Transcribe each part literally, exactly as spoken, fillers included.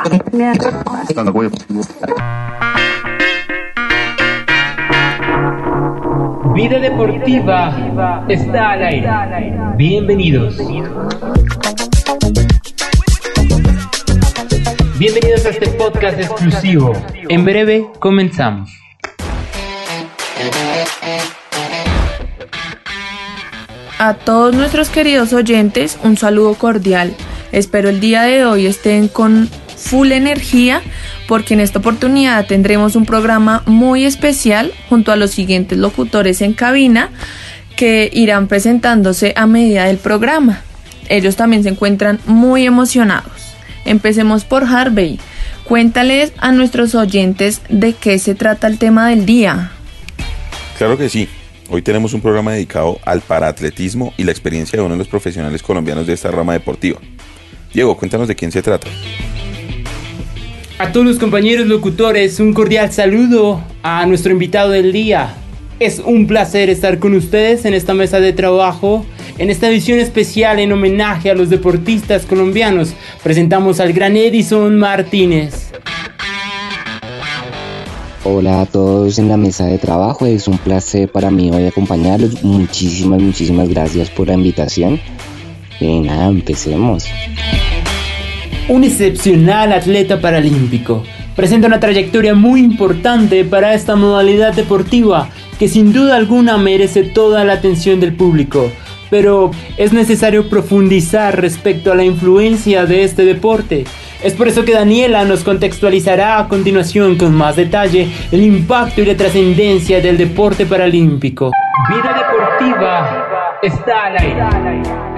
Vida Deportiva está al aire. Bienvenidos. Bienvenidos a este podcast exclusivo. En breve comenzamos. A todos nuestros queridos oyentes, un saludo cordial. Espero el día de hoy estén con full energía, porque en esta oportunidad tendremos un programa muy especial junto a los siguientes locutores en cabina que irán presentándose a medida del programa. Ellos también se encuentran muy emocionados. Empecemos por Harvey. Cuéntales a nuestros oyentes de qué se trata el tema del día. Claro que sí. Hoy tenemos un programa dedicado al paraatletismo y la experiencia de uno de los profesionales colombianos de esta rama deportiva. Diego, cuéntanos de quién se trata. A todos los compañeros locutores, un cordial saludo a nuestro invitado del día. Es un placer estar con ustedes en esta mesa de trabajo. En esta edición especial en homenaje a los deportistas colombianos, presentamos al gran Edison Martínez. Hola a todos en la mesa de trabajo, es un placer para mí hoy acompañarlos. Muchísimas, muchísimas gracias por la invitación. Y nada, empecemos. Un excepcional atleta paralímpico. Presenta una trayectoria muy importante para esta modalidad deportiva que sin duda alguna merece toda la atención del público. Pero es necesario profundizar respecto a la influencia de este deporte. Es por eso que Daniela nos contextualizará a continuación con más detalle el impacto y la trascendencia del deporte paralímpico. Vida Deportiva está al aire.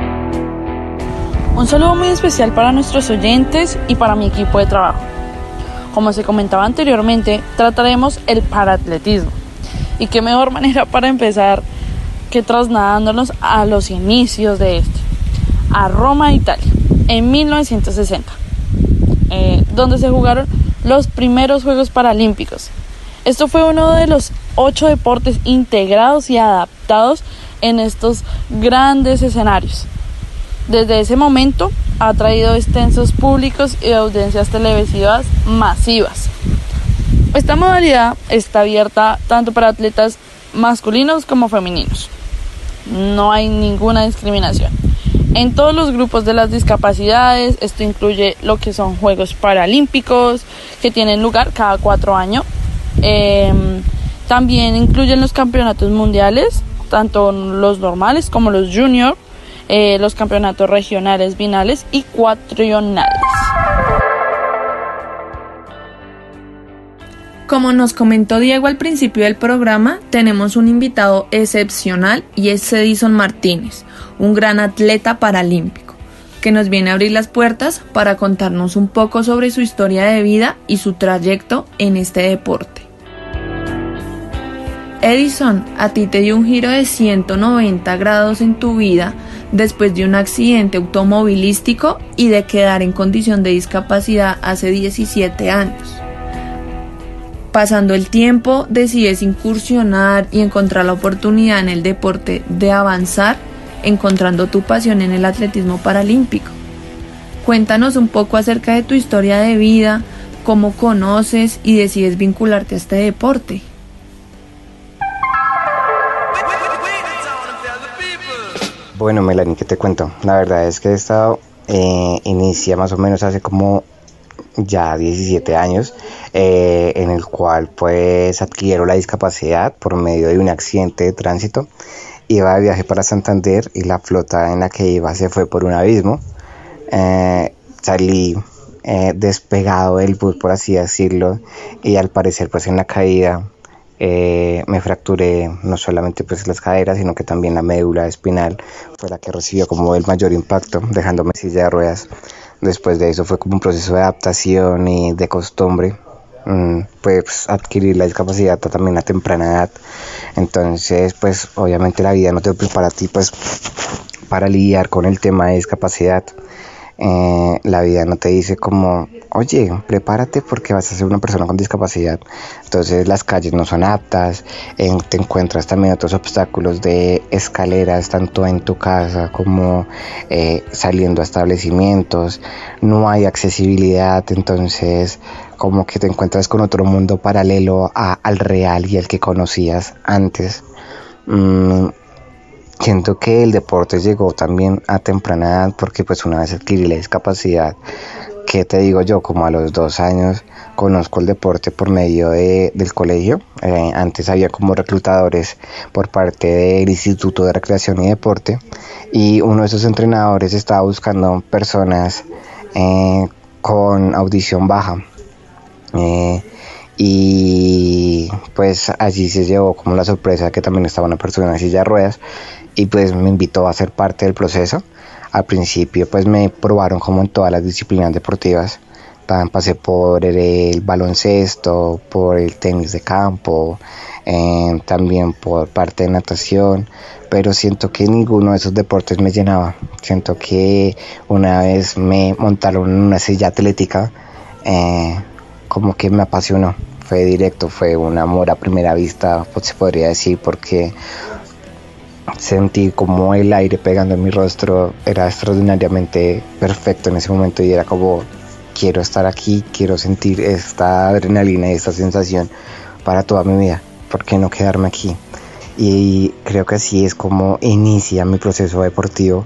Un saludo muy especial para nuestros oyentes y para mi equipo de trabajo. Como se comentaba anteriormente, trataremos el paraatletismo. Y qué mejor manera para empezar que trasladándonos a los inicios de este, a Roma, Italia, en mil novecientos sesenta, eh, donde se jugaron los primeros Juegos Paralímpicos. Esto fue uno de los ocho deportes integrados y adaptados en estos grandes escenarios. Desde ese momento ha traído extensos públicos y audiencias televisivas masivas. Esta modalidad está abierta tanto para atletas masculinos como femeninos. No hay ninguna discriminación. En todos los grupos de las discapacidades, esto incluye lo que son Juegos Paralímpicos, que tienen lugar cada cuatro años. Eh, también incluyen los campeonatos mundiales, tanto los normales como los junior, eh, los campeonatos regionales, binales y cuatrionales. Como nos comentó Diego al principio del programa, tenemos un invitado excepcional y es Edison Martínez, un gran atleta paralímpico, que nos viene a abrir las puertas para contarnos un poco sobre su historia de vida y su trayecto en este deporte. Edison, a ti te dio un giro de ciento noventa grados en tu vida después de un accidente automovilístico y de quedar en condición de discapacidad hace diecisiete años. Pasando el tiempo, decides incursionar y encontrar la oportunidad en el deporte de avanzar, encontrando tu pasión en el atletismo paralímpico. Cuéntanos un poco acerca de tu historia de vida, cómo conoces y decides vincularte a este deporte. Bueno, Melanie, ¿qué te cuento? La verdad es que he estado, eh, inicia más o menos hace como ya diecisiete años, eh, en el cual pues adquiero la discapacidad por medio de un accidente de tránsito. Iba de viaje para Santander y la flota en la que iba se fue por un abismo. Eh, salí eh, despegado del bus, por así decirlo, y al parecer pues en la caída eh, me fracturé no solamente pues las caderas, sino que también la médula espinal fue la que recibió como el mayor impacto, dejándome en silla de ruedas. Después de eso fue como un proceso de adaptación y de costumbre, mm, pues adquirir la discapacidad también a temprana edad. Entonces pues obviamente la vida no te prepara a ti pues para lidiar con el tema de discapacidad. Eh, la vida no te dice como, oye, prepárate porque vas a ser una persona con discapacidad. Entonces las calles no son aptas, eh, te encuentras también otros obstáculos de escaleras, tanto en tu casa como eh, saliendo a establecimientos, no hay accesibilidad, entonces como que te encuentras con otro mundo paralelo a, al real y al que conocías antes. Mm, siento que el deporte llegó también a temprana edad porque pues una vez adquirí la discapacidad, ¿qué te digo yo? Como a los dos años conozco el deporte por medio de, del colegio. Eh, antes había como reclutadores por parte del Instituto de Recreación y Deporte y uno de esos entrenadores estaba buscando personas eh, con audición baja. Eh, y pues allí se llevó como la sorpresa que también estaba una persona en silla de ruedas y pues me invitó a ser parte del proceso. Al principio pues me probaron como en todas las disciplinas deportivas, pasé por el baloncesto, por el tenis de campo, eh, también por parte de natación, pero siento que ninguno de esos deportes me llenaba. Siento que una vez me montaron en una silla atlética, eh, como que me apasionó, fue directo, fue un amor a primera vista, pues se podría decir, porque sentí como el aire pegando en mi rostro, era extraordinariamente perfecto en ese momento y era como, quiero estar aquí, quiero sentir esta adrenalina y esta sensación para toda mi vida, ¿por qué no quedarme aquí? Y creo que así es como inicia mi proceso deportivo.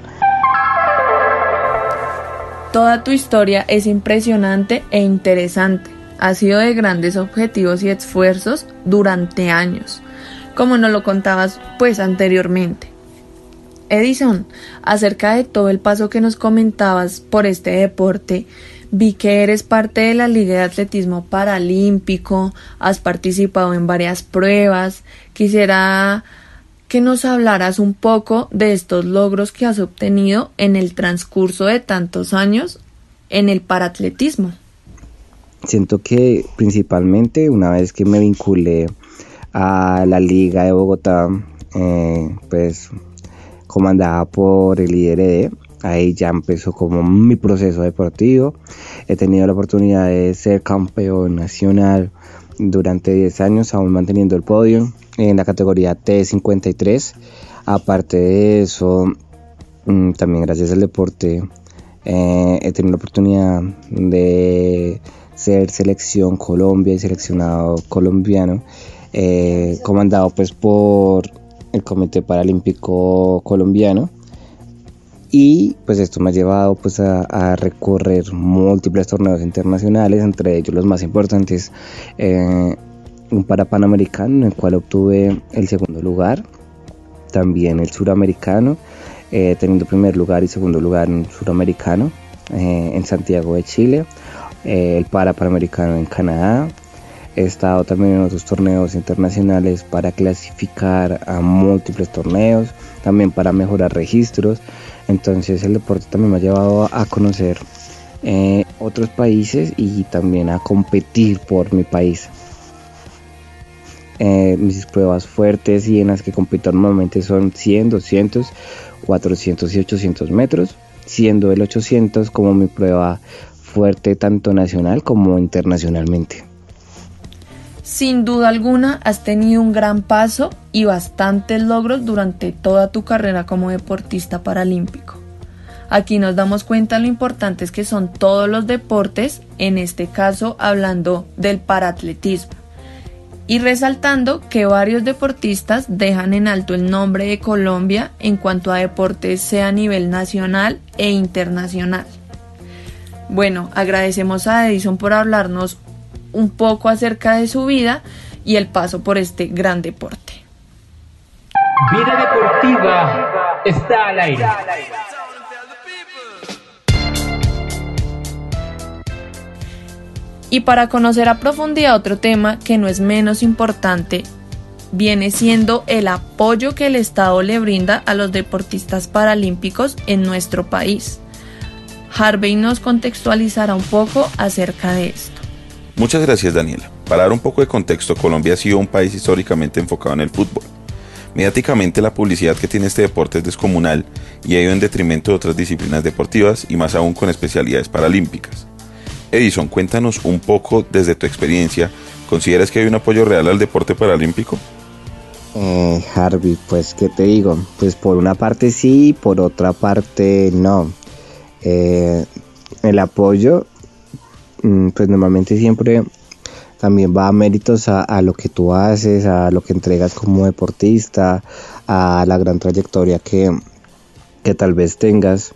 Toda tu historia es impresionante e interesante. Ha sido de grandes objetivos y esfuerzos durante años, como nos lo contabas pues anteriormente. Edison, acerca de todo el paso que nos comentabas por este deporte, vi que eres parte de la Liga de Atletismo Paralímpico, has participado en varias pruebas. Quisiera que nos hablaras un poco de estos logros que has obtenido en el transcurso de tantos años en el paratletismo. Siento que principalmente una vez que me vinculé a la Liga de Bogotá, eh, pues comandada por el I R D, ahí ya empezó como mi proceso deportivo. He tenido la oportunidad de ser campeón nacional durante diez años, aún manteniendo el podio en la categoría T cincuenta y tres. Aparte de eso, también gracias al deporte eh, he tenido la oportunidad de ser selección Colombia y seleccionado colombiano, eh, comandado pues por el Comité Paralímpico Colombiano, y pues esto me ha llevado pues a, a recorrer múltiples torneos internacionales, entre ellos los más importantes, eh, un Parapanamericano en el cual obtuve el segundo lugar, también el suramericano, eh, teniendo primer lugar y segundo lugar en el suramericano eh, en Santiago de Chile, eh, el Parapanamericano en Canadá. He estado también en otros torneos internacionales para clasificar a múltiples torneos, también para mejorar registros. Entonces el deporte también me ha llevado a conocer eh, otros países y también a competir por mi país. Eh, mis pruebas fuertes y en las que compito normalmente son cien, doscientos, cuatrocientos y ochocientos metros, siendo el ochocientos como mi prueba fuerte tanto nacional como internacionalmente. Sin duda alguna has tenido un gran paso y bastantes logros durante toda tu carrera como deportista paralímpico. Aquí nos damos cuenta lo importantes que son todos los deportes, en este caso hablando del paratletismo, y resaltando que varios deportistas dejan en alto el nombre de Colombia en cuanto a deportes, sea a nivel nacional e internacional. Bueno, agradecemos a Edison por hablarnos un poco acerca de su vida y el paso por este gran deporte. Vida deportiva está al aire. Y para conocer a profundidad otro tema que no es menos importante, viene siendo el apoyo que el Estado le brinda a los deportistas paralímpicos en nuestro país. Harvey nos contextualizará un poco acerca de esto. Muchas gracias, Daniela. Para dar un poco de contexto, Colombia ha sido un país históricamente enfocado en el fútbol. Mediáticamente, la publicidad que tiene este deporte es descomunal y ha ido en detrimento de otras disciplinas deportivas y más aún con especialidades paralímpicas. Edison, cuéntanos un poco desde tu experiencia. ¿Consideras que hay un apoyo real al deporte paralímpico? Eh, Harvey, pues qué te digo, pues por una parte sí, por otra parte no. Eh, el apoyo, pues normalmente siempre también va a méritos a, a lo que tú haces, a lo que entregas como deportista, a la gran trayectoria que, que tal vez tengas,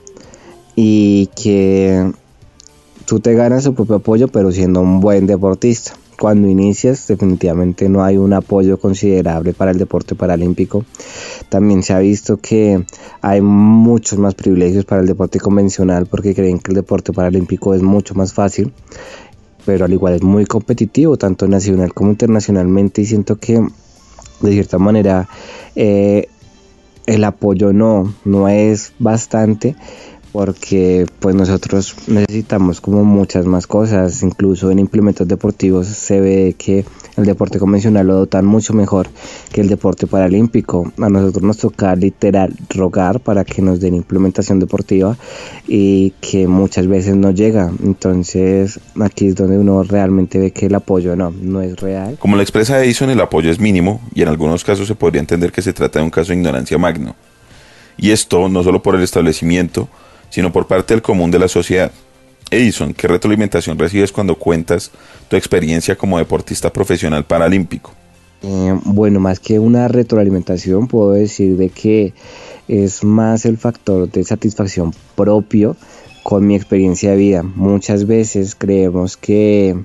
y que tú te ganas tu propio apoyo pero siendo un buen deportista. Cuando inicias definitivamente no hay un apoyo considerable para el deporte paralímpico. También se ha visto que hay muchos más privilegios para el deporte convencional porque creen que el deporte paralímpico es mucho más fácil, pero al igual es muy competitivo tanto nacional como internacionalmente, y siento que de cierta manera eh, el apoyo no, no es bastante, porque pues nosotros necesitamos como muchas más cosas. Incluso en implementos deportivos se ve que el deporte convencional lo dotan mucho mejor que el deporte paralímpico. A nosotros nos toca literal rogar para que nos den implementación deportiva, y que muchas veces no llega. Entonces aquí es donde uno realmente ve que el apoyo no, no es real. Como lo expresa Edison, el apoyo es mínimo y en algunos casos se podría entender que se trata de un caso de ignorancia magno. Y esto no solo por el establecimiento, sino por parte del común de la sociedad. Edison, ¿qué retroalimentación recibes cuando cuentas tu experiencia como deportista profesional paralímpico? Eh, bueno, más que una retroalimentación, puedo decir de que es más el factor de satisfacción propio con mi experiencia de vida. Muchas veces creemos que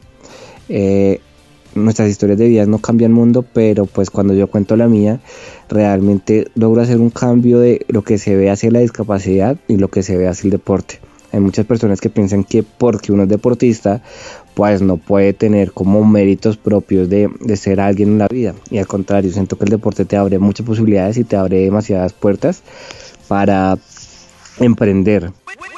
eh, nuestras historias de vida no cambian el mundo, pero pues cuando yo cuento la mía, realmente logro hacer un cambio de lo que se ve hacia la discapacidad y lo que se ve hacia el deporte. Hay muchas personas que piensan que porque uno es deportista, pues no puede tener como méritos propios de, de ser alguien en la vida. Y al contrario, siento que el deporte te abre muchas posibilidades y te abre demasiadas puertas para emprender.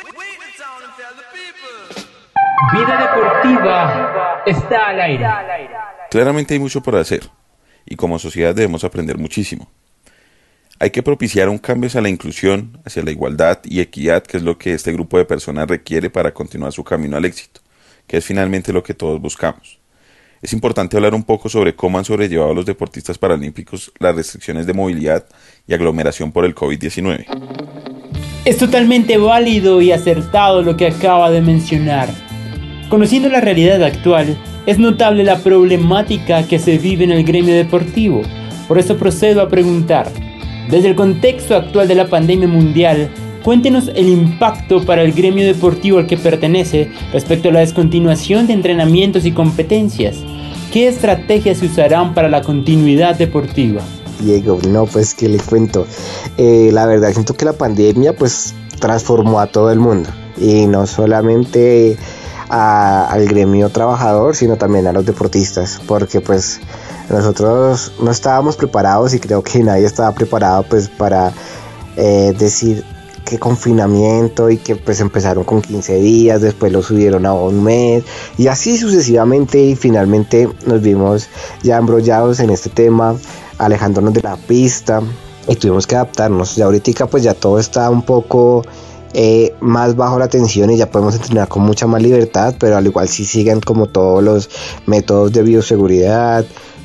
Vida deportiva está al aire. Claramente hay mucho por hacer, y como sociedad debemos aprender muchísimo. Hay que propiciar un cambio hacia la inclusión, hacia la igualdad y equidad, que es lo que este grupo de personas requiere para continuar su camino al éxito, que es finalmente lo que todos buscamos. Es importante hablar un poco sobre cómo han sobrellevado los deportistas paralímpicos las restricciones de movilidad y aglomeración por el COVID diecinueve. Es totalmente válido y acertado lo que acaba de mencionar. Conociendo la realidad actual, es notable la problemática que se vive en el gremio deportivo. Por eso procedo a preguntar, desde el contexto actual de la pandemia mundial, cuéntenos el impacto para el gremio deportivo al que pertenece respecto a la descontinuación de entrenamientos y competencias. ¿Qué estrategias se usarán para la continuidad deportiva? Diego, no, pues que le cuento. Eh, la verdad, siento que la pandemia pues transformó a todo el mundo, y no solamente a, al gremio trabajador, sino también a los deportistas, porque pues nosotros no estábamos preparados, y creo que nadie estaba preparado pues para eh, decir que confinamiento, y que pues empezaron con quince días, después lo subieron a un mes y así sucesivamente, y finalmente nos vimos ya embrollados en este tema, alejándonos de la pista, y tuvimos que adaptarnos. Ya ahorita pues ya todo está un poco eh, más bajo la tensión y ya podemos entrenar con mucha más libertad, pero al igual sí siguen como todos los métodos de bioseguridad,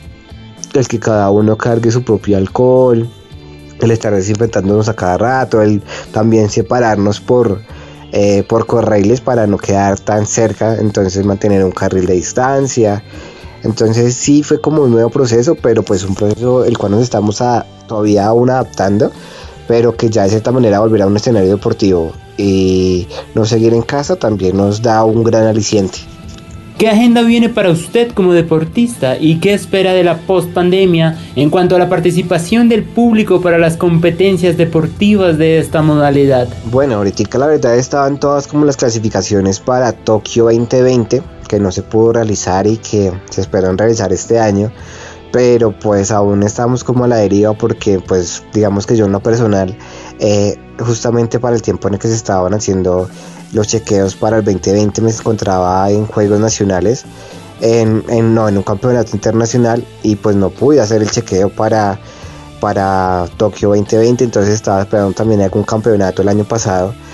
el que cada uno cargue su propio alcohol, el estar desinfectándonos a cada rato, el también separarnos por, eh, por carriles para no quedar tan cerca, entonces mantener un carril de distancia. Entonces sí fue como un nuevo proceso, pero pues un proceso el cual nos estamos a, todavía aún adaptando, pero que ya de cierta manera volver a un escenario deportivo y no seguir en casa también nos da un gran aliciente. ¿Qué agenda viene para usted como deportista y qué espera de la post-pandemia en cuanto a la participación del público para las competencias deportivas de esta modalidad? Bueno, ahorita la verdad estaban todas como las clasificaciones para Tokio veinte veinte, que no se pudo realizar y que se esperan realizar este año, pero pues aún estamos como a la deriva, porque pues digamos que yo en lo personal, eh, justamente para el tiempo en el que se estaban haciendo los chequeos para el veinte veinte me encontraba en Juegos Nacionales, en, en, no, en un campeonato internacional, y pues no pude hacer el chequeo para, para Tokio veinte veinte, entonces estaba esperando también algún campeonato el año pasado,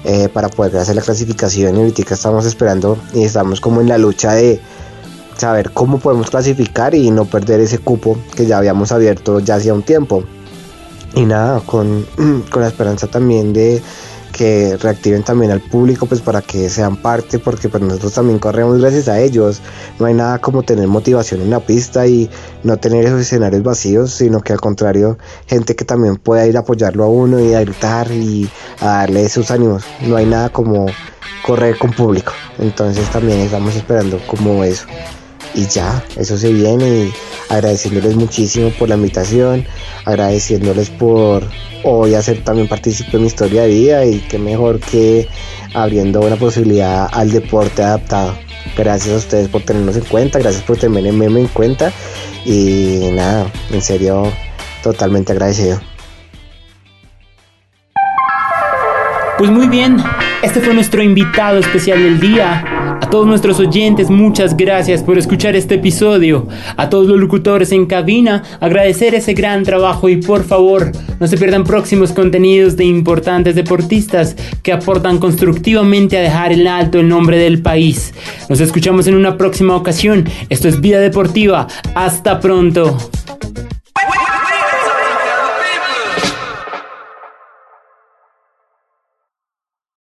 eh, para poder hacer la clasificación, y ahorita estamos esperando y estamos como en la lucha de saber cómo podemos clasificar y no perder ese cupo que ya habíamos abierto ya hacía un tiempo. Y nada, con, con la esperanza también de que reactiven también al público, pues para que sean parte, porque pues nosotros también corremos gracias a ellos. No hay nada como tener motivación en la pista y no tener esos escenarios vacíos, sino que al contrario, gente que también pueda ir a apoyarlo a uno y a gritar y a darle sus ánimos. No hay nada como correr con público, entonces también estamos esperando como eso. Y ya, eso se viene, y agradeciéndoles muchísimo por la invitación, agradeciéndoles por hoy hacer también partícipe de mi historia de vida, y qué mejor que abriendo una posibilidad al deporte adaptado. Gracias a ustedes por tenernos en cuenta, gracias por tener el meme en cuenta, y nada, en serio, totalmente agradecido. Pues muy bien, este fue nuestro invitado especial del día. A todos nuestros oyentes, muchas gracias por escuchar este episodio. A todos los locutores en cabina, agradecer ese gran trabajo, y por favor, no se pierdan próximos contenidos de importantes deportistas que aportan constructivamente a dejar en alto el nombre del país. Nos escuchamos en una próxima ocasión. Esto es Vida Deportiva. Hasta pronto.